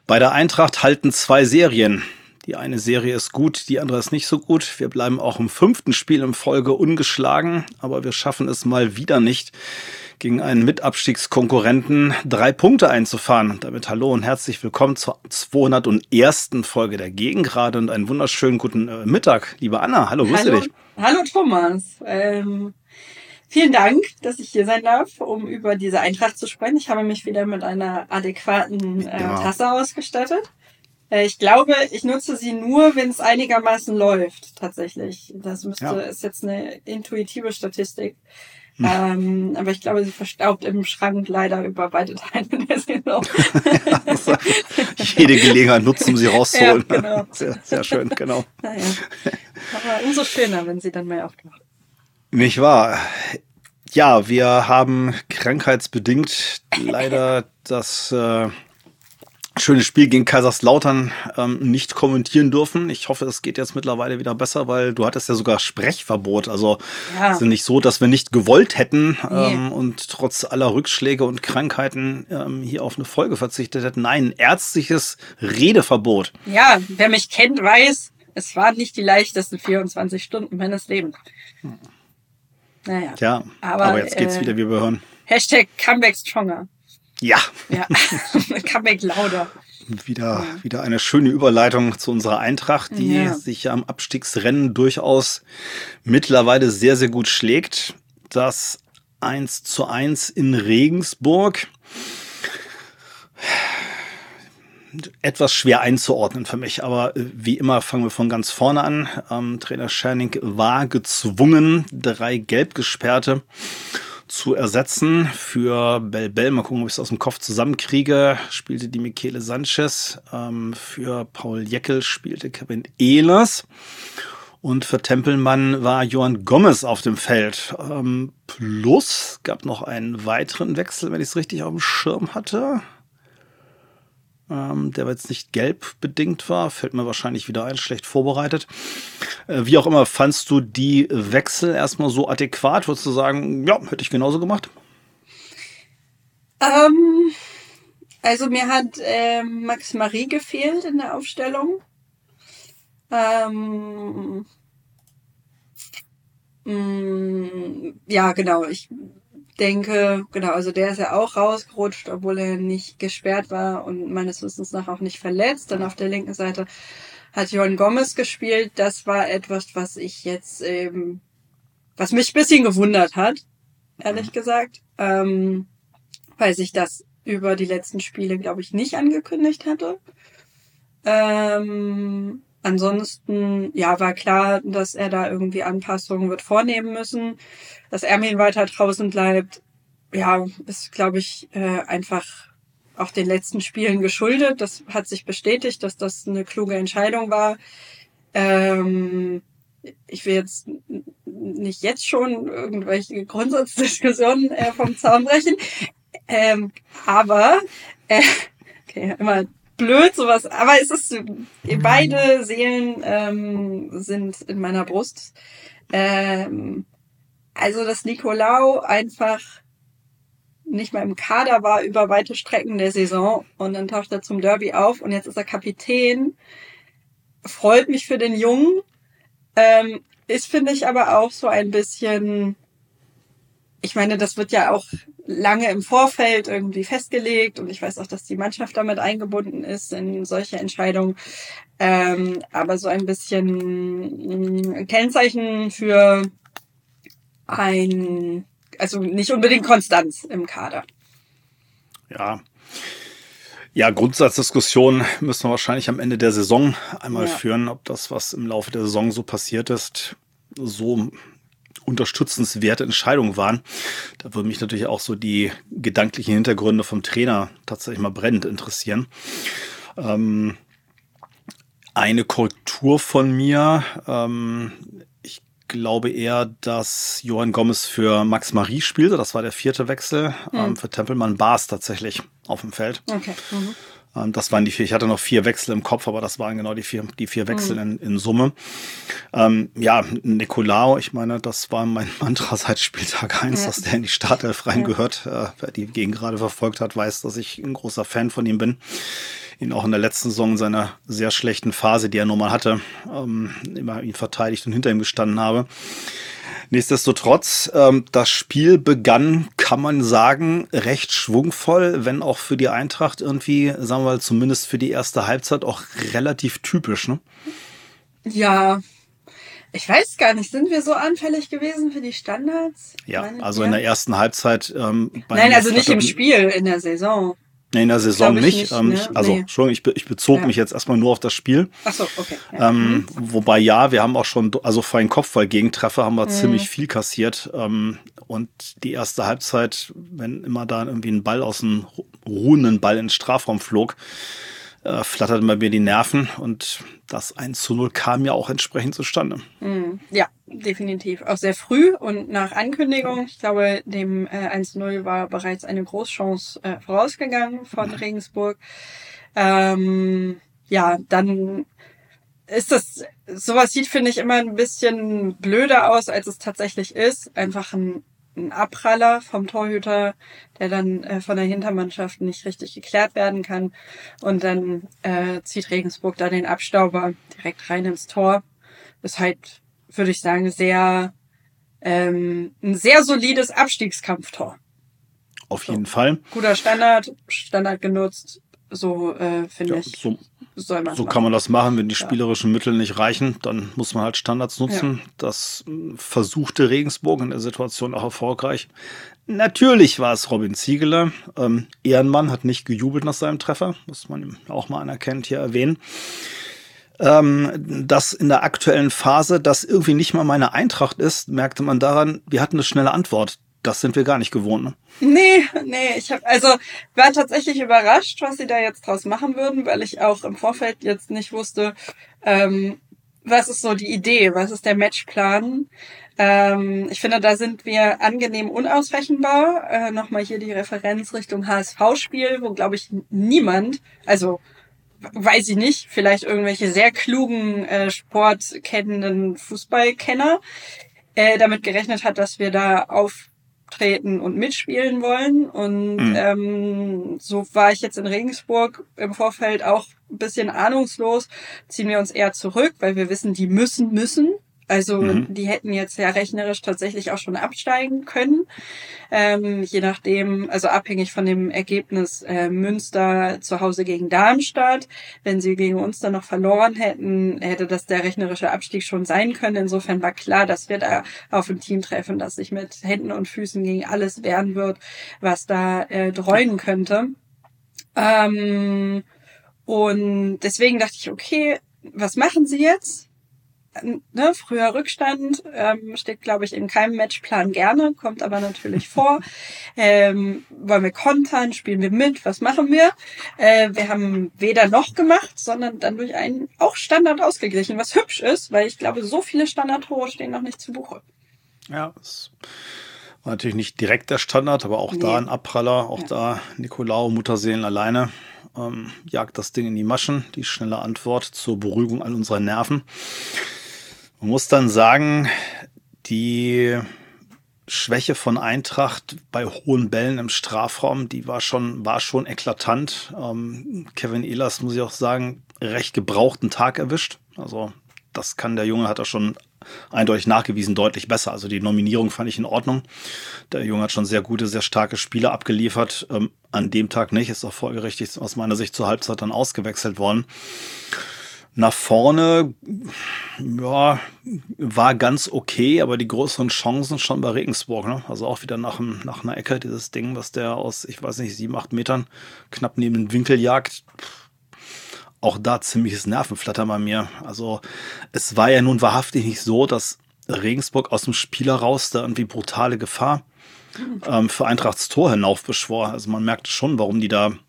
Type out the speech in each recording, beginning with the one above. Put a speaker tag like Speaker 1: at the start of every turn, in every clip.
Speaker 1: Bei der Eintracht halten 2 Serien. Die eine Serie ist gut, die andere ist nicht so gut. Wir bleiben auch im 5. Spiel in Folge ungeschlagen, aber wir schaffen es mal wieder nicht, gegen einen Mitabstiegskonkurrenten 3 Punkte einzufahren. Und damit hallo und herzlich willkommen zur 201. Folge der Gegengrade und einen wunderschönen guten Mittag, liebe Anna. Hallo, grüße dich.
Speaker 2: Hallo Thomas. Vielen Dank, dass ich hier sein darf, um über diese Eintracht zu sprechen. Ich habe mich wieder mit einer adäquaten Tasse ausgestattet. Ich glaube, ich nutze sie nur, wenn es einigermaßen läuft, tatsächlich. Das ist jetzt eine intuitive Statistik. Aber ich glaube, sie verstaubt im Schrank leider über weite Teile der Saison.
Speaker 1: Jede Gelegenheit nutzen, um sie rauszuholen.
Speaker 2: Ja, genau.
Speaker 1: Sehr schön, genau.
Speaker 2: Naja. Aber umso schöner, wenn sie dann mal auftaucht.
Speaker 1: Nicht wahr? Ja, wir haben krankheitsbedingt leider das schöne Spiel gegen Kaiserslautern nicht kommentieren dürfen. Ich hoffe, es geht jetzt mittlerweile wieder besser, weil du hattest ja sogar Sprechverbot. Also es ist nicht so, dass wir nicht gewollt hätten und trotz aller Rückschläge und Krankheiten hier auf eine Folge verzichtet hätten. Nein, ärztliches Redeverbot.
Speaker 2: Ja, wer mich kennt, weiß, es waren nicht die leichtesten 24 Stunden meines Lebens. Naja.
Speaker 1: Ja, aber jetzt geht's wieder, wie wir hören.
Speaker 2: Hashtag Comeback Stronger.
Speaker 1: Ja.
Speaker 2: Comeback lauter.
Speaker 1: Wieder eine schöne Überleitung zu unserer Eintracht, die sich ja am Abstiegsrennen durchaus mittlerweile sehr, sehr gut schlägt. Das 1:1 in Regensburg. Etwas schwer einzuordnen für mich, aber wie immer fangen wir von ganz vorne an. Trainer Scherning war gezwungen, 3 Gelbgesperrte zu ersetzen für Bell. Mal gucken, ob ich es aus dem Kopf zusammenkriege. Spielte die Michele Sanchez. Für Paul Jäckel spielte Kevin Ehlers. Und für Tempelmann war Johann Gomez auf dem Feld. Plus gab noch einen weiteren Wechsel, wenn ich es richtig auf dem Schirm hatte. Der jetzt nicht gelb bedingt war. Fällt mir wahrscheinlich wieder ein, schlecht vorbereitet. Wie auch immer, fandst du die Wechsel erstmal so adäquat? Würdest du sagen, ja, hätte ich genauso gemacht?
Speaker 2: Also mir hat Max Marie gefehlt in der Aufstellung. Ja, genau. Ich denke, also der ist ja auch rausgerutscht, obwohl er nicht gesperrt war und meines Wissens nach auch nicht verletzt. Dann auf der linken Seite hat Johann Gomez gespielt. Das war etwas, was ich jetzt was mich ein bisschen gewundert hat, ehrlich gesagt, weil sich das über die letzten Spiele, glaube ich, nicht angekündigt hatte. Ansonsten, ja, war klar, dass er da irgendwie Anpassungen wird vornehmen müssen. Dass Ermin weiter draußen bleibt, ja, ist, glaube ich, einfach auch den letzten Spielen geschuldet. Das hat sich bestätigt, dass das eine kluge Entscheidung war. Ich will jetzt nicht jetzt schon irgendwelche Grundsatzdiskussionen vom Zaun brechen. Aber, okay, immer blöd sowas, aber es ist, beide Seelen sind in meiner Brust. Also, dass Nicolau einfach nicht mehr im Kader war über weite Strecken der Saison und dann taucht er zum Derby auf und jetzt ist er Kapitän. Freut mich für den Jungen. Ist, finde ich, aber auch so ein bisschen, ich meine, das wird ja auch lange im Vorfeld irgendwie festgelegt und ich weiß auch, dass die Mannschaft damit eingebunden ist in solche Entscheidungen. Aber so ein bisschen Kennzeichen für also nicht unbedingt Konstanz im Kader.
Speaker 1: Ja, Grundsatzdiskussion müssen wir wahrscheinlich am Ende der Saison einmal führen, ob das, was im Laufe der Saison so passiert ist, so unterstützenswerte Entscheidungen waren. Da würde mich natürlich auch so die gedanklichen Hintergründe vom Trainer tatsächlich mal brennend interessieren. Eine Korrektur von mir. Ich glaube eher, dass Johann Gomez für Max Marie spielte. Das war der 4. Wechsel. Für Tempelmann Bars tatsächlich auf dem Feld.
Speaker 2: Okay.
Speaker 1: Das waren die 4. Ich hatte noch 4 Wechsel im Kopf, aber das waren genau die vier Wechsel in Summe. Nicolau, ich meine, das war mein Mantra seit Spieltag 1, dass der in die Startelf reingehört. Wer die Gegengrade verfolgt hat, weiß, dass ich ein großer Fan von ihm bin. ihn auch in der letzten Saison in seiner sehr schlechten Phase, die er nun mal hatte, immer ihn verteidigt und hinter ihm gestanden habe. Nichtsdestotrotz, das Spiel begann, kann man sagen, recht schwungvoll, wenn auch für die Eintracht irgendwie, sagen wir mal, zumindest für die erste Halbzeit auch relativ typisch, ne?
Speaker 2: Ja, ich weiß gar nicht, sind wir so anfällig gewesen für die Standards?
Speaker 1: Ja,
Speaker 2: Meine,
Speaker 1: also in
Speaker 2: ja?
Speaker 1: der ersten Halbzeit bei
Speaker 2: Nein,
Speaker 1: mir
Speaker 2: also nicht im
Speaker 1: flatterten,
Speaker 2: Spiel, in der Saison.
Speaker 1: nee, in der Saison
Speaker 2: Glaube ich
Speaker 1: nicht.
Speaker 2: nicht, ne? Nee.
Speaker 1: Entschuldigung, ich bezog
Speaker 2: Ja.
Speaker 1: mich jetzt erstmal nur auf das Spiel.
Speaker 2: Ach so, okay. Ja.
Speaker 1: Wobei ja, wir haben auch schon, also vor allem Kopfball-Gegentreffer haben wir ziemlich
Speaker 2: Hm.
Speaker 1: viel kassiert. Und die erste Halbzeit, wenn immer da irgendwie ein Ball aus einem ruhenden Ball in den Strafraum flog, flatterten bei mir die Nerven und das 1:0 kam ja auch entsprechend zustande.
Speaker 2: Ja, definitiv. Auch sehr früh und nach Ankündigung. Ich glaube, dem 1:0 war bereits eine Großchance vorausgegangen von Regensburg. Ja, dann ist das, sowas sieht, finde ich, immer ein bisschen blöder aus, als es tatsächlich ist. Einfach ein Abpraller vom Torhüter, der dann von der Hintermannschaft nicht richtig geklärt werden kann. Und dann zieht Regensburg da den Abstauber direkt rein ins Tor. Ist halt, würde ich sagen, ein sehr solides Abstiegskampftor.
Speaker 1: Auf
Speaker 2: So.
Speaker 1: jeden Fall.
Speaker 2: Guter Standard genutzt. So finde
Speaker 1: Ja,
Speaker 2: ich,
Speaker 1: so,
Speaker 2: soll man
Speaker 1: so
Speaker 2: machen.
Speaker 1: kann man das machen. Wenn die
Speaker 2: Ja.
Speaker 1: spielerischen Mittel nicht reichen, dann muss man halt Standards nutzen. Das versuchte Regensburg in der Situation auch erfolgreich. Natürlich war es Robin Ziegeler. Ehrenmann hat nicht gejubelt nach seinem Treffer, muss man ihm auch mal anerkennend hier erwähnen. Dass in der aktuellen Phase das irgendwie nicht mal meine Eintracht ist, merkte man daran, wir hatten eine schnelle Antwort. Das sind wir gar nicht gewohnt. Ne?
Speaker 2: Nee, war tatsächlich überrascht, was sie da jetzt draus machen würden, weil ich auch im Vorfeld jetzt nicht wusste, was ist so die Idee, was ist der Matchplan. Ich finde, da sind wir angenehm unausrechenbar. Nochmal hier die Referenz Richtung HSV-Spiel, wo, glaube ich, niemand, also weiß ich nicht, vielleicht irgendwelche sehr klugen, sportkennenden Fußballkenner, damit gerechnet hat, dass wir da auftreten und mitspielen wollen. Und so war ich jetzt in Regensburg im Vorfeld auch ein bisschen ahnungslos. Ziehen wir uns eher zurück, weil wir wissen, die müssen. Also die hätten jetzt ja rechnerisch tatsächlich auch schon absteigen können. Je nachdem, also abhängig von dem Ergebnis Münster zu Hause gegen Darmstadt. Wenn sie gegen uns dann noch verloren hätten, hätte das der rechnerische Abstieg schon sein können. Insofern war klar, dass wir da auf ein Team treffen, das sich mit Händen und Füßen gegen alles wehren wird, was da dreunen könnte. Und deswegen dachte ich, okay, was machen sie jetzt? Ne, früher Rückstand steht, glaube ich, in keinem Matchplan gerne, kommt aber natürlich vor. Wollen wir kontern? Spielen wir mit? Was machen wir? Wir haben weder noch gemacht, sondern dann durch einen auch Standard ausgeglichen, was hübsch ist, weil ich glaube, so viele Standardtore stehen noch nicht zu Buche.
Speaker 1: Ja, das war natürlich nicht direkt der Standard, aber auch da ein Abpraller, auch da Nicolau Mutterseelen alleine jagt das Ding in die Maschen, die schnelle Antwort zur Beruhigung all unserer Nerven. Man muss dann sagen, die Schwäche von Eintracht bei hohen Bällen im Strafraum, die war schon eklatant. Kevin Ehlers, muss ich auch sagen, recht gebrauchten Tag erwischt. Also das kann der Junge, hat er schon eindeutig nachgewiesen, deutlich besser. Also die Nominierung fand ich in Ordnung. Der Junge hat schon sehr gute, sehr starke Spiele abgeliefert. An dem Tag nicht, ist auch folgerichtig aus meiner Sicht zur Halbzeit dann ausgewechselt worden. Nach vorne, ja, war ganz okay, aber die größeren Chancen schon bei Regensburg. Ne? Also auch wieder nach einer Ecke, dieses Ding, was der aus, ich weiß nicht, 7, 8 Metern knapp neben den Winkel jagt. Auch da ziemliches Nervenflattern bei mir. Also es war ja nun wahrhaftig nicht so, dass Regensburg aus dem Spiel heraus da irgendwie brutale Gefahr für Eintrachts Tor hinaufbeschwor. Also man merkte schon, warum die da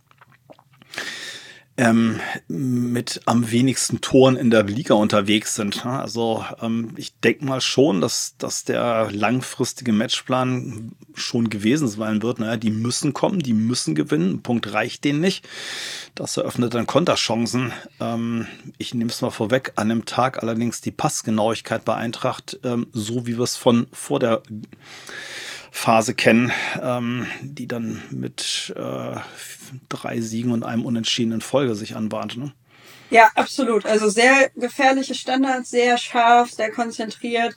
Speaker 1: mit am wenigsten Toren in der Liga unterwegs sind. Also ich denke mal schon, dass der langfristige Matchplan schon gewesen sein wird. Naja, die müssen kommen, die müssen gewinnen. Ein Punkt reicht denen nicht. Das eröffnet dann Konterchancen. Ich nehme es mal vorweg, an dem Tag allerdings die Passgenauigkeit bei Eintracht, so wie wir es von vor der Phase kennen, die dann mit 3 Siegen und einem Unentschieden in Folge sich anbahnte. Ne?
Speaker 2: Ja, absolut. Also sehr gefährliche Standards, sehr scharf, sehr konzentriert.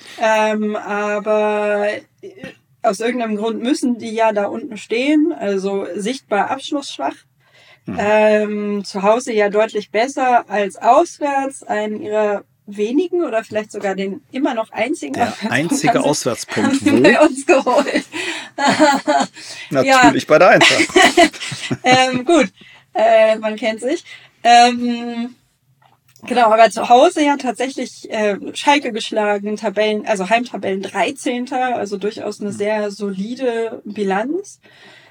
Speaker 2: Aber aus irgendeinem Grund müssen die ja da unten stehen, also sichtbar abschlussschwach. Zu Hause ja deutlich besser als auswärts. Einen ihrer wenigen oder vielleicht sogar den immer noch einzigen
Speaker 1: Der einzige Auswärtspunkt, wo?
Speaker 2: bei uns geholt.
Speaker 1: Natürlich bei der Eintracht.
Speaker 2: Gut, man kennt sich. Genau, aber zu Hause ja tatsächlich Schalke geschlagen, also Heimtabellen 13., also durchaus eine sehr solide Bilanz.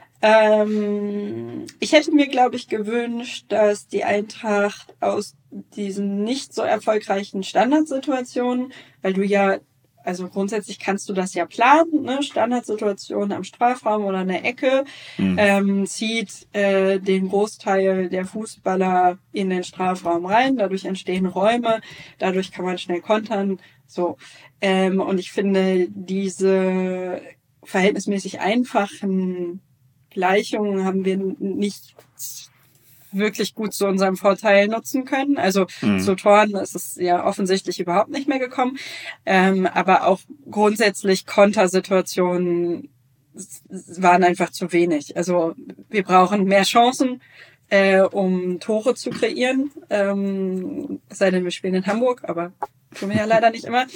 Speaker 2: Ich hätte mir, glaube ich, gewünscht, dass die Eintracht aus diesen nicht so erfolgreichen Standardsituationen, weil du ja, also grundsätzlich kannst du das ja planen, ne? Standardsituation am Strafraum oder an der Ecke, zieht den Großteil der Fußballer in den Strafraum rein, dadurch entstehen Räume, dadurch kann man schnell kontern, so. Und ich finde, diese verhältnismäßig einfachen Gleichungen haben wir nicht wirklich gut zu unserem Vorteil nutzen können. Also zu Toren ist es ja offensichtlich überhaupt nicht mehr gekommen. Aber auch grundsätzlich Kontersituationen waren einfach zu wenig. Also wir brauchen mehr Chancen, um Tore zu kreieren. Es sei denn, wir spielen in Hamburg, aber tun wir ja leider nicht immer.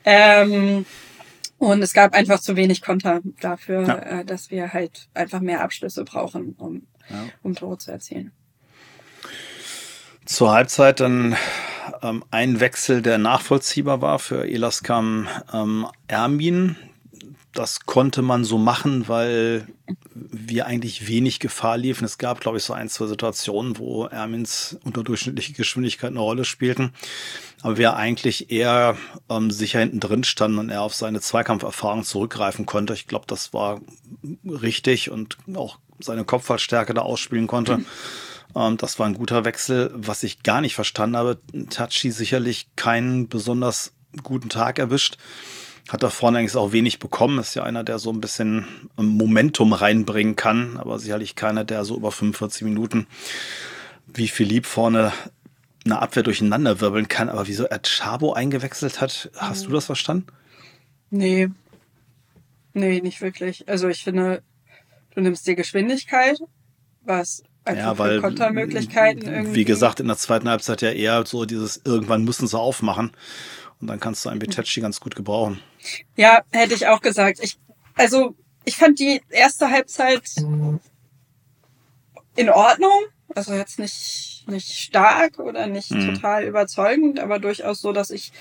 Speaker 2: Und es gab einfach zu wenig Konter dafür, dass wir halt einfach mehr Abschlüsse brauchen, um Tore zu erzielen.
Speaker 1: Zur Halbzeit dann ein Wechsel, der nachvollziehbar war. Für Elas kam Ermin. Das konnte man so machen, weil wir eigentlich wenig Gefahr liefen. Es gab, glaube ich, so 1, 2 Situationen, wo Ermins unterdurchschnittliche Geschwindigkeit eine Rolle spielten. Aber wir eigentlich eher sicher hinten drin standen und er auf seine Zweikampferfahrung zurückgreifen konnte. Ich glaube, das war richtig und auch seine Kopfballstärke da ausspielen konnte. Das war ein guter Wechsel. Was ich gar nicht verstanden habe, Tachi sicherlich keinen besonders guten Tag erwischt. Hat da vorne eigentlich auch wenig bekommen. Ist ja einer, der so ein bisschen Momentum reinbringen kann, aber sicherlich keiner, der so über 45 Minuten wie Philipp vorne eine Abwehr durcheinander wirbeln kann. Aber wieso er Chabo eingewechselt hat, hast du das verstanden?
Speaker 2: Nee, nicht wirklich. Also ich finde, du nimmst dir Geschwindigkeit, was einfach für Kontermöglichkeiten irgendwie.
Speaker 1: Wie gesagt, in der zweiten Halbzeit ja eher so dieses, irgendwann müssen sie aufmachen. Und dann kannst du einen Bitetti ganz gut gebrauchen.
Speaker 2: Ja, hätte ich auch gesagt. Ich fand die erste Halbzeit in Ordnung. Also jetzt nicht stark oder nicht total überzeugend, aber durchaus so, dass ich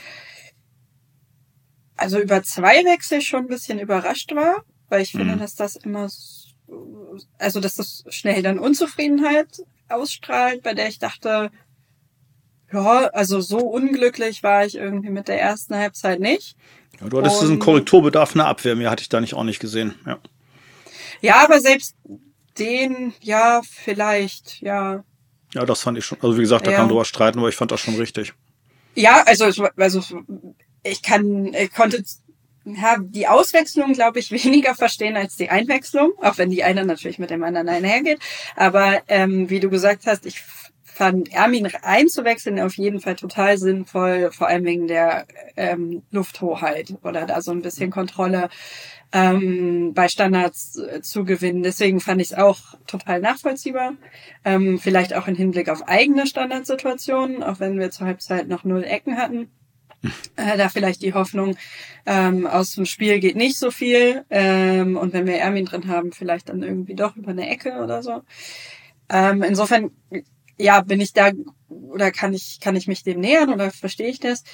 Speaker 2: also über 2 Wechsel schon ein bisschen überrascht war, weil ich finde, dass das immer, also dass das schnell dann Unzufriedenheit ausstrahlt, bei der ich dachte, ja, also so unglücklich war ich irgendwie mit der ersten Halbzeit nicht.
Speaker 1: Ja, du hattest diesen Korrekturbedarf in der Abwehr, mehr hatte ich da auch nicht gesehen.
Speaker 2: Ja, aber selbst den, ja, vielleicht, ja.
Speaker 1: Ja, das fand ich schon. Also wie gesagt, da kann man drüber streiten, aber ich fand das schon richtig.
Speaker 2: Ja, also ich konnte die Auswechslung, glaube ich, weniger verstehen als die Einwechslung, auch wenn die eine natürlich mit dem anderen einhergeht. Aber wie du gesagt hast, ich fand Ermin einzuwechseln auf jeden Fall total sinnvoll, vor allem wegen der Lufthoheit oder da so ein bisschen Kontrolle bei Standards zu gewinnen. Deswegen fand ich es auch total nachvollziehbar. Vielleicht auch im Hinblick auf eigene Standardsituationen, auch wenn wir zur Halbzeit noch 0 Ecken hatten. Da vielleicht die Hoffnung, aus dem Spiel geht nicht so viel. Und wenn wir Ermin drin haben, vielleicht dann irgendwie doch über eine Ecke oder so. Insofern, ja, bin ich da oder kann ich mich dem nähern oder verstehe ich das?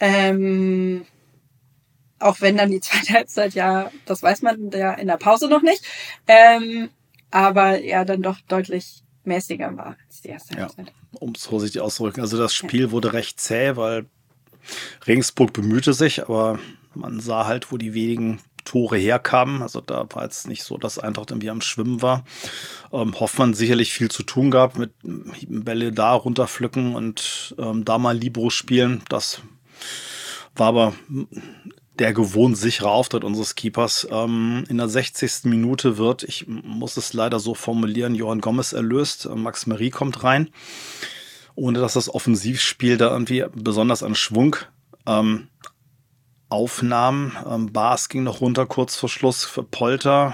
Speaker 2: Auch wenn dann die zweite Halbzeit, ja, das weiß man ja in der Pause noch nicht, aber ja dann doch deutlich mäßiger war als die erste Halbzeit.
Speaker 1: Um es vorsichtig auszudrücken. Also das Spiel wurde recht zäh, weil Regensburg bemühte sich, aber man sah halt, wo die wenigen Tore herkamen. Also da war jetzt nicht so, dass Eintracht irgendwie am Schwimmen war. Hoffmann sicherlich viel zu tun gehabt mit Bälle da runterpflücken und da mal Libero spielen. Das war aber der gewohnt sichere Auftritt unseres Keepers. In der 60. Minute wird, ich muss es leider so formulieren, Johan Gomez erlöst. Max Meri kommt rein, ohne dass das Offensivspiel da irgendwie besonders an Schwung aufnahm. Baas ging noch runter kurz vor Schluss für Polter.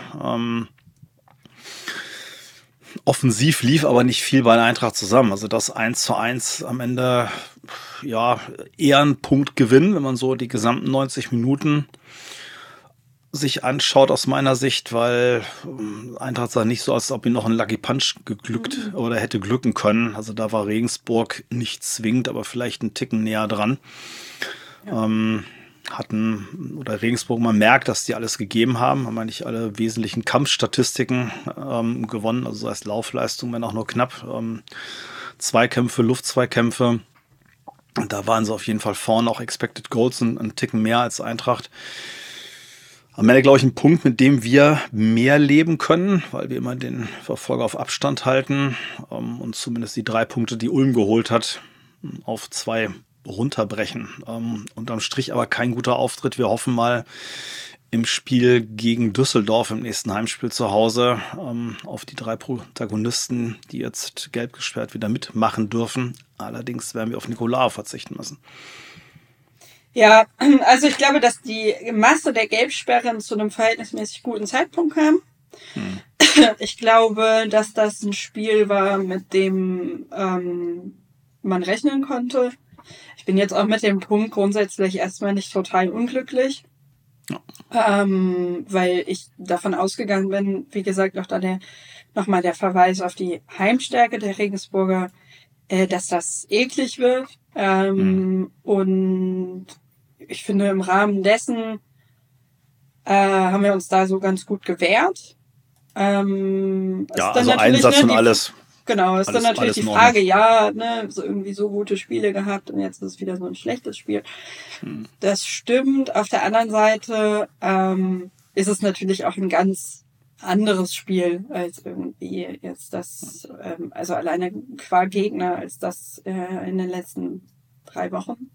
Speaker 1: Offensiv lief aber nicht viel bei der Eintracht zusammen. Also das 1:1 am Ende, ja, eher ein Punktgewinn, wenn man so die gesamten 90 Minuten sich anschaut aus meiner Sicht, weil Eintracht sah nicht so aus, als ob ihm noch ein Lucky Punch geglückt oder hätte glücken können. Also da war Regensburg nicht zwingend, aber vielleicht einen Ticken näher dran. Ja. Regensburg, man merkt, dass die alles gegeben haben nicht alle wesentlichen Kampfstatistiken gewonnen, also das heißt Laufleistung, wenn auch nur knapp. Zweikämpfe, Luftzweikämpfe, da waren sie auf jeden Fall vorne, auch Expected Goals einen Ticken mehr als Eintracht. Am Ende, glaube ich, ein Punkt, mit dem wir mehr leben können, weil wir immer den Verfolger auf Abstand halten und zumindest die 3 Punkte, die Ulm geholt hat, auf 2 runterbrechen. Unterm Strich aber kein guter Auftritt. Wir hoffen mal im Spiel gegen Düsseldorf im nächsten Heimspiel zu Hause auf die 3 Protagonisten, die jetzt gelb gesperrt wieder mitmachen dürfen. Allerdings werden wir auf Nicolaou verzichten müssen.
Speaker 2: Ja, also ich glaube, dass die Masse der Gelbsperren zu einem verhältnismäßig guten Zeitpunkt kam. Ich glaube, dass das ein Spiel war, mit dem man rechnen konnte. Ich bin jetzt auch mit dem Punkt grundsätzlich erstmal nicht total unglücklich, weil ich davon ausgegangen bin, wie gesagt, auch da nochmal der Verweis auf die Heimstärke der Regensburger, dass das eklig wird. Und ich finde, im Rahmen dessen haben wir uns da so ganz gut gewehrt.
Speaker 1: Also Einsatz und alles.
Speaker 2: Genau, ist dann natürlich die Frage, so irgendwie so gute Spiele gehabt und jetzt ist es wieder so ein schlechtes Spiel. Das stimmt. Auf der anderen Seite ist es natürlich auch ein ganz anderes Spiel als irgendwie jetzt das, also alleine qua Gegner als das in den letzten 3 Wochen.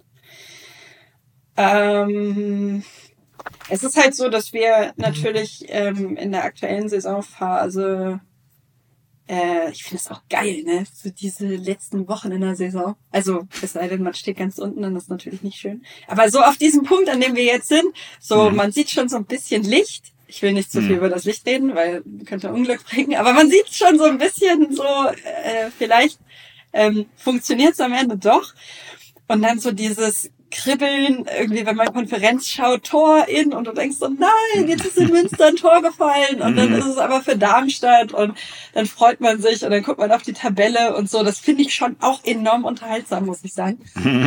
Speaker 2: Es ist halt so, dass wir natürlich in der aktuellen Saisonphase ich finde es auch geil, ne? So diese letzten Wochen in der Saison. Also, es sei denn, man steht ganz unten, dann ist natürlich nicht schön. Aber so auf diesem Punkt, an dem wir jetzt sind, man sieht schon so ein bisschen Licht. Ich will nicht zu viel über das Licht reden, weil könnte Unglück bringen. Aber man sieht schon so ein bisschen so, vielleicht funktioniert es am Ende doch. Und dann so dieses Kribbeln, irgendwie, wenn man Konferenz schaut, Tor in und du denkst so, nein, jetzt ist in Münster ein Tor gefallen und dann ist es aber für Darmstadt und dann freut man sich und dann guckt man auf die Tabelle und so. Das finde ich schon auch enorm unterhaltsam, muss ich sagen.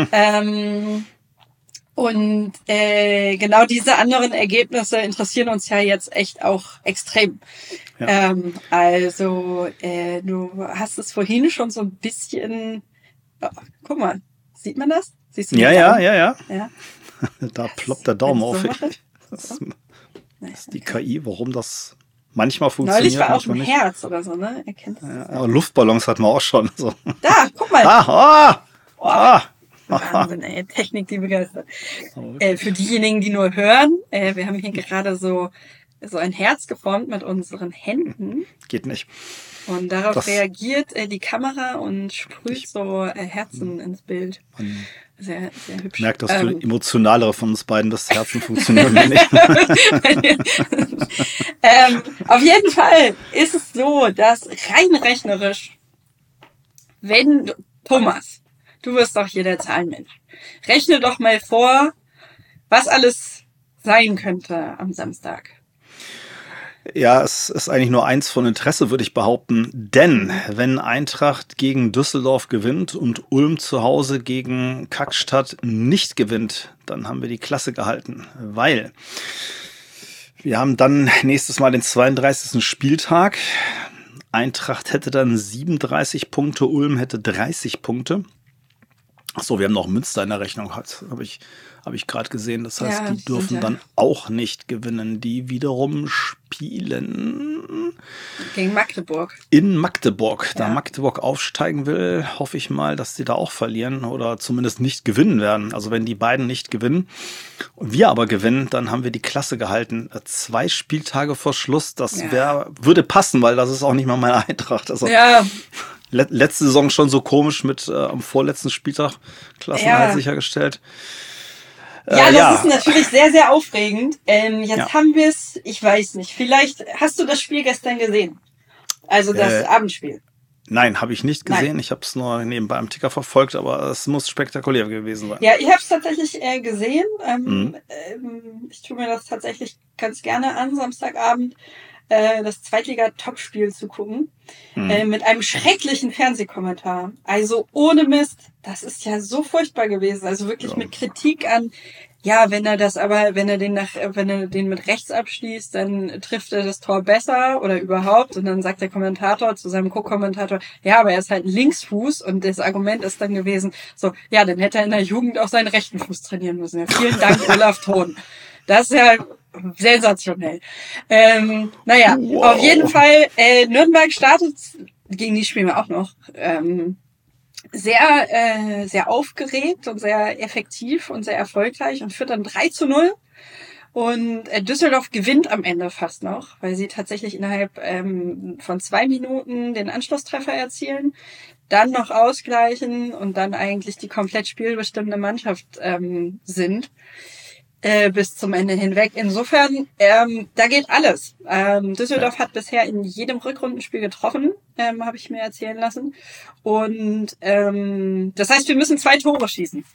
Speaker 2: Genau diese anderen Ergebnisse interessieren uns ja jetzt echt auch extrem. Ja. Du hast es vorhin schon so ein bisschen, guck mal, sieht man das? Siehst du
Speaker 1: ja. Da ploppt der Daumen auf. Das ist die KI, warum das manchmal funktioniert.
Speaker 2: Neulich war auch ein Herz oder so, ne? Erkennst du das?
Speaker 1: Aber Luftballons hatten wir auch schon. So.
Speaker 2: Da, guck mal. Wahnsinn, ey. Technik, die begeistert. Für diejenigen, die nur hören, wir haben hier gerade so ein Herz geformt mit unseren Händen.
Speaker 1: Geht nicht.
Speaker 2: Und darauf reagiert die Kamera und sprüht so Herzen ins Bild. Sehr, sehr hübsch.
Speaker 1: Merkt, dass du emotionalere von uns beiden, das Herzen funktioniert nicht.
Speaker 2: Auf jeden Fall ist es so, dass rein rechnerisch, wenn Thomas, du wirst doch hier der Zahlenmensch, rechne doch mal vor, was alles sein könnte am Samstag.
Speaker 1: Ja, es ist eigentlich nur eins von Interesse, würde ich behaupten. Denn wenn Eintracht gegen Düsseldorf gewinnt und Ulm zu Hause gegen Kackstadt nicht gewinnt, dann haben wir die Klasse gehalten. Weil wir haben dann nächstes Mal den 32. Spieltag. Eintracht hätte dann 37 Punkte, Ulm hätte 30 Punkte. Achso, wir haben noch Münster in der Rechnung, habe ich gerade gesehen. Das heißt,
Speaker 2: Ja,
Speaker 1: die
Speaker 2: die sind
Speaker 1: dürfen
Speaker 2: ja
Speaker 1: dann auch nicht gewinnen. Die wiederum spielen
Speaker 2: gegen Magdeburg.
Speaker 1: in Magdeburg. Da
Speaker 2: Ja.
Speaker 1: Magdeburg aufsteigen will, hoffe ich mal, dass die da auch verlieren oder zumindest nicht gewinnen werden. Also wenn die beiden nicht gewinnen und wir aber gewinnen, dann haben wir die Klasse gehalten. 2 Spieltage vor Schluss, das
Speaker 2: Ja.
Speaker 1: würde passen, weil das ist auch nicht mal meine Eintracht. Also
Speaker 2: Ja,
Speaker 1: letzte Saison schon so komisch mit am vorletzten Spieltag Klassenerhalt
Speaker 2: ja.
Speaker 1: sichergestellt.
Speaker 2: Ja, das ist
Speaker 1: Ja,
Speaker 2: natürlich sehr, sehr aufregend.
Speaker 1: ja.
Speaker 2: Jetzt haben wir es, ich weiß nicht, vielleicht hast du das Spiel gestern gesehen. Also das
Speaker 1: Äh,
Speaker 2: Abendspiel.
Speaker 1: nein, habe ich nicht
Speaker 2: Nein.
Speaker 1: gesehen. Ich habe es nur nebenbei am Ticker verfolgt, aber es muss spektakulär gewesen sein.
Speaker 2: Ja, ich habe es tatsächlich gesehen.
Speaker 1: Mhm.
Speaker 2: Ich tue mir das tatsächlich ganz gerne an, Samstagabend das Zweitliga-Topspiel zu gucken.
Speaker 1: Mhm.
Speaker 2: Mit einem schrecklichen Fernsehkommentar. Also ohne Mist. Das ist ja so furchtbar gewesen. Also wirklich
Speaker 1: Ja.
Speaker 2: mit Kritik an, ja, wenn er den mit rechts abschließt, dann trifft er das Tor besser oder überhaupt. Und dann sagt der Kommentator zu seinem Co-Kommentator, ja, aber er ist halt ein Linksfuß. Und das Argument ist dann gewesen, so, ja, dann hätte er in der Jugend auch seinen rechten Fuß trainieren müssen. Ja, vielen Dank, Olaf Thon. Das ist ja sensationell. Naja, auf jeden
Speaker 1: Wow.
Speaker 2: Fall, Nürnberg startet, gegen die spielen wir auch noch, sehr aufgeregt und sehr effektiv und sehr erfolgreich und führt dann 3-0. Und Düsseldorf gewinnt am Ende fast noch, weil sie tatsächlich innerhalb von 2 Minuten den Anschlusstreffer erzielen, dann noch ausgleichen und dann eigentlich die komplett spielbestimmende Mannschaft sind bis zum Ende hinweg. Insofern, da geht alles. Düsseldorf hat bisher in jedem Rückrundenspiel getroffen, habe ich mir erzählen lassen. Und das heißt, wir müssen 2 Tore schießen.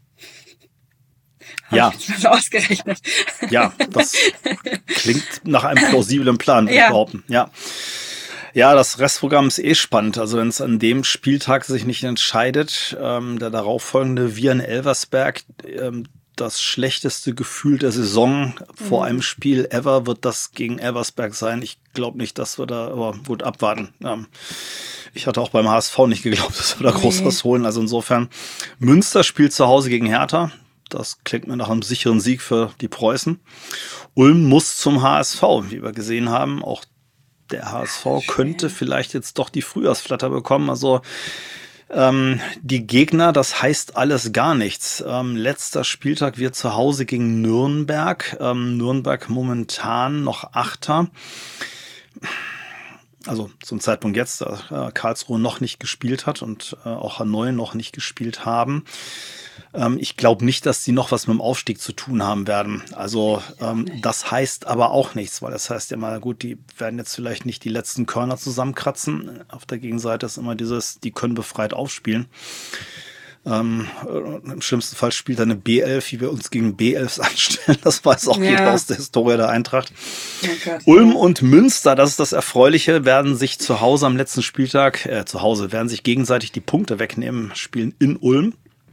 Speaker 1: Ja.
Speaker 2: Habe ich jetzt mal ausgerechnet.
Speaker 1: Ja, das klingt nach einem plausiblen Plan, würde ich
Speaker 2: Ja.
Speaker 1: behaupten. Ja. Ja, das Restprogramm ist spannend. Also wenn es an dem Spieltag sich nicht entscheidet, der darauffolgende Vieren-Elversberg, das schlechteste Gefühl der Saison vor einem Spiel ever wird das gegen Elversberg sein. Ich glaube nicht, dass wir da, aber gut, abwarten. Ich hatte auch beim HSV nicht geglaubt, dass wir da groß was holen. Also insofern, Münster spielt zu Hause gegen Hertha. Das klingt mir nach einem sicheren Sieg für die Preußen. Ulm muss zum HSV, wie wir gesehen haben. Auch der HSV könnte vielleicht jetzt doch die Frühjahrsflatter bekommen. Also die Gegner, das heißt alles gar nichts. Letzter Spieltag wird zu Hause gegen Nürnberg. Nürnberg momentan noch Achter. Also zum Zeitpunkt jetzt, da Karlsruhe noch nicht gespielt hat und auch Hanoi noch nicht gespielt haben. Ich glaube nicht, dass die noch was mit dem Aufstieg zu tun haben werden. Also das heißt aber auch nichts, weil das heißt ja mal, gut, die werden jetzt vielleicht nicht die letzten Körner zusammenkratzen. Auf der Gegenseite ist immer dieses, die können befreit aufspielen. Im schlimmsten Fall spielt er eine B11, wie wir uns gegen B11s anstellen. Das weiß auch jeder aus der Historie der Eintracht.
Speaker 2: Oh Gott,
Speaker 1: Ulm und Münster, das ist das Erfreuliche, werden sich zu Hause am letzten Spieltag, werden sich gegenseitig die Punkte wegnehmen, spielen in Ulm.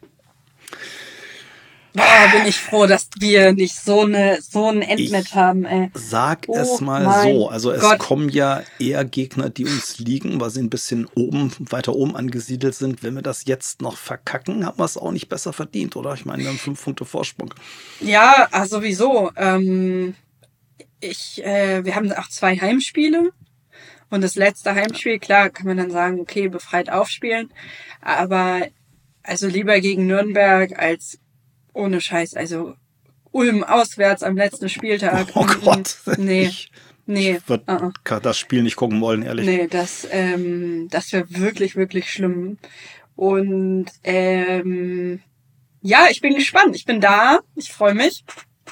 Speaker 2: Boah, bin ich froh, dass wir nicht so ein Endmatch haben, ey.
Speaker 1: Sag
Speaker 2: Oh
Speaker 1: es mal
Speaker 2: mein
Speaker 1: so. Also es
Speaker 2: Gott.
Speaker 1: kommen ja eher Gegner, die uns liegen, weil sie ein bisschen weiter oben angesiedelt sind. Wenn wir das jetzt noch verkacken, haben wir es auch nicht besser verdient, oder? Ich meine, wir haben 5 Punkte Vorsprung.
Speaker 2: Ja, sowieso. Wir haben auch 2 Heimspiele. Und das letzte Heimspiel, klar, kann man dann sagen, okay, befreit aufspielen. Aber also lieber gegen Nürnberg als ohne Scheiß. Also Ulm auswärts am letzten Spieltag.
Speaker 1: Oh Gott.
Speaker 2: Nee.
Speaker 1: Ich
Speaker 2: Nee.
Speaker 1: würde das Spiel nicht gucken wollen, ehrlich.
Speaker 2: Nee, das wäre wirklich, wirklich schlimm. Und ja, ich bin gespannt. Ich bin da. Ich freue mich.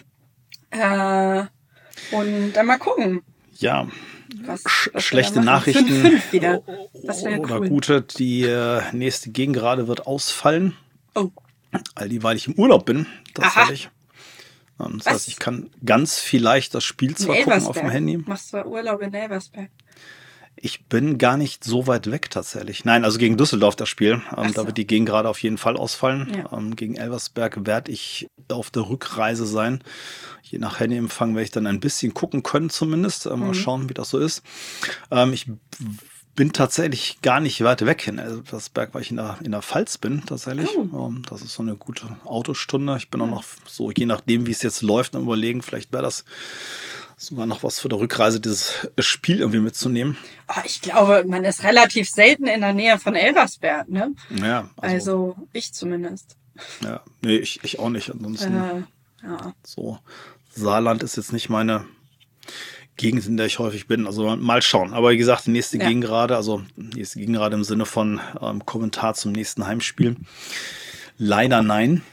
Speaker 2: Und dann mal gucken.
Speaker 1: Ja.
Speaker 2: Was
Speaker 1: Schlechte
Speaker 2: wir da machen.
Speaker 1: Nachrichten
Speaker 2: 5-5 wieder. Das wäre
Speaker 1: oder
Speaker 2: cool.
Speaker 1: gute, die nächste Gegengerade wird ausfallen.
Speaker 2: Oh.
Speaker 1: All die, weil ich im Urlaub bin, tatsächlich. Das
Speaker 2: Was?
Speaker 1: heißt, ich kann ganz vielleicht das Spiel zwar
Speaker 2: In
Speaker 1: gucken auf dem
Speaker 2: Elversberg.
Speaker 1: Handy.
Speaker 2: Machst du Urlaub in Elversberg?
Speaker 1: Ich bin gar nicht so weit weg tatsächlich. Nein, also gegen Düsseldorf das Spiel. Da wird die Gegengerade auf jeden Fall ausfallen.
Speaker 2: Ja.
Speaker 1: Gegen Elversberg werde ich auf der Rückreise sein. Je nach Handyempfang werde ich dann ein bisschen gucken können zumindest. Mal schauen, wie das so ist. Ich bin tatsächlich gar nicht weit weg in Elversberg, weil ich in der Pfalz bin, tatsächlich. Das ist so eine gute Autostunde. Ich bin auch noch so, je nachdem, wie es jetzt läuft, am Überlegen, vielleicht wäre das sogar noch was für die Rückreise, dieses Spiel irgendwie mitzunehmen.
Speaker 2: Ich glaube, man ist relativ selten in der Nähe von Elversberg, ne?
Speaker 1: Ja.
Speaker 2: Also ich zumindest.
Speaker 1: Ja, nee, ich auch nicht. Ansonsten,
Speaker 2: Ja.
Speaker 1: so, Saarland ist jetzt nicht meine Gegend, in der ich häufig bin. Also mal schauen. Aber wie gesagt, die nächste Gegengerade, im Sinne von Kommentar zum nächsten Heimspiel. Leider nein.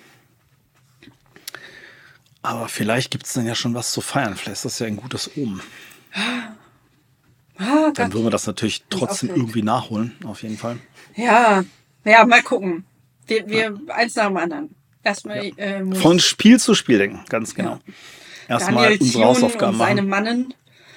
Speaker 1: Aber vielleicht gibt es dann ja schon was zu feiern. Vielleicht ist das ja ein gutes Omen. Dann würden wir das natürlich trotzdem irgendwie nachholen, auf jeden Fall.
Speaker 2: Ja, mal gucken. Wir eins nach dem anderen. Erstmal
Speaker 1: von Spiel zu Spiel denken, ganz genau. Erstmal unsere Hausaufgaben machen.
Speaker 2: Seine Mannen.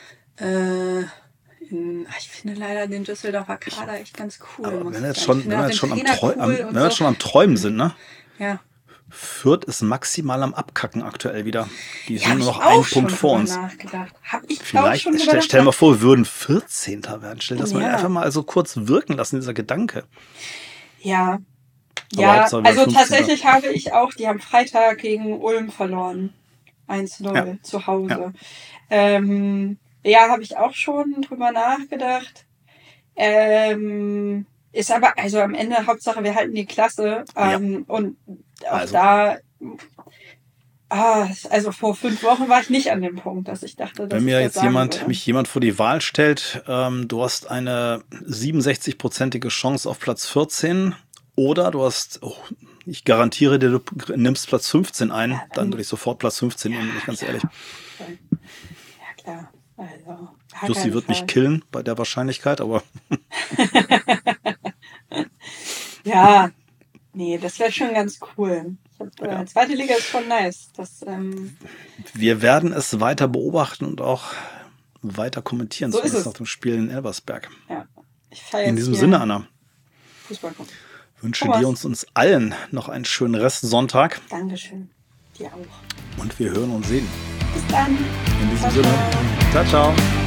Speaker 2: Ich finde leider den Düsseldorfer Kader echt ganz cool.
Speaker 1: Aber wenn wir jetzt schon am Träumen sind, ne?
Speaker 2: Ja.
Speaker 1: Fürth ist maximal am Abkacken aktuell wieder. Die sind nur noch einen Punkt vor uns. Vielleicht, stell dir mal vor, wir würden 14. werden. Stell das mal einfach mal so kurz wirken lassen, dieser Gedanke.
Speaker 2: Ja. Ja, also tatsächlich habe ich auch, die haben Freitag gegen Ulm verloren. 1-0 zu Hause. Ja. Habe ich auch schon drüber nachgedacht. Ist aber, also am Ende, Hauptsache, wir halten die Klasse. Und auch also vor 5 Wochen war ich nicht an dem Punkt, dass ich dachte, dass
Speaker 1: wenn mir jetzt jemand vor die Wahl stellt, du hast eine 67-prozentige Chance auf Platz 14 oder du hast, ich garantiere dir, du nimmst Platz 15 ein, dann würde ich sofort Platz 15 nehmen, bin ich ganz ehrlich.
Speaker 2: Ja, klar. Also,
Speaker 1: Jussi wird mich killen bei der Wahrscheinlichkeit, aber
Speaker 2: ja, nee, das wäre schon ganz cool. Zweite Liga ist schon nice.
Speaker 1: Wir werden es weiter beobachten und auch weiter kommentieren, zumindest nach dem Spiel in Elversberg.
Speaker 2: Ja,
Speaker 1: in diesem Sinne, Anna,
Speaker 2: Fußball gucken.
Speaker 1: Wünsche dir und uns allen noch einen schönen Restsonntag.
Speaker 2: Dankeschön. Dir auch.
Speaker 1: Und wir hören und sehen.
Speaker 2: Bis dann.
Speaker 1: In diesem Sinne. Ciao, ciao.